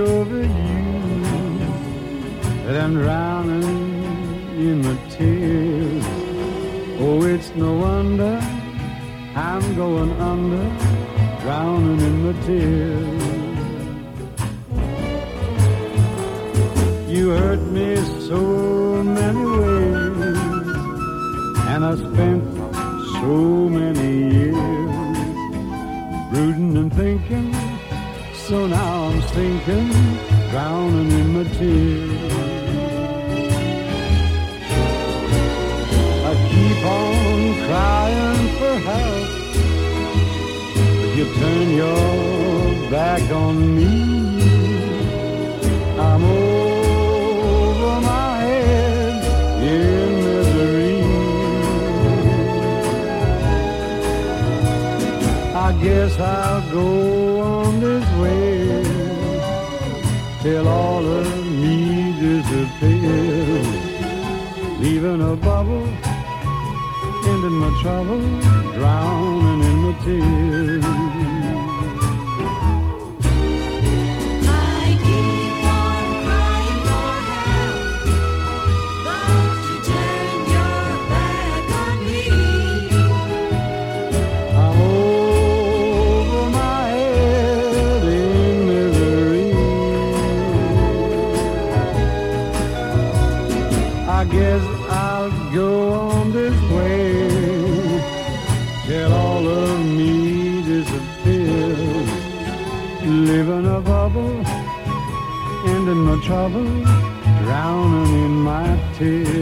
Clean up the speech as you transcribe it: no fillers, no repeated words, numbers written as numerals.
over you that I'm drowning in my tears. Oh, it's no wonder I'm going under, drowning in my tears. You hurt me so many ways, and I spent so many years brooding and thinking, so now I'm sinking, drowning in my tears. I keep on crying for help, but you turn your back on me. I'm over my head in misery. I guess I'll go on this way till all of me disappears, leaving a bubble, ending my trouble, drowning in my tears. I guess I'll go on this way till all of me disappears, living a bubble, ending my trouble, drowning in my tears.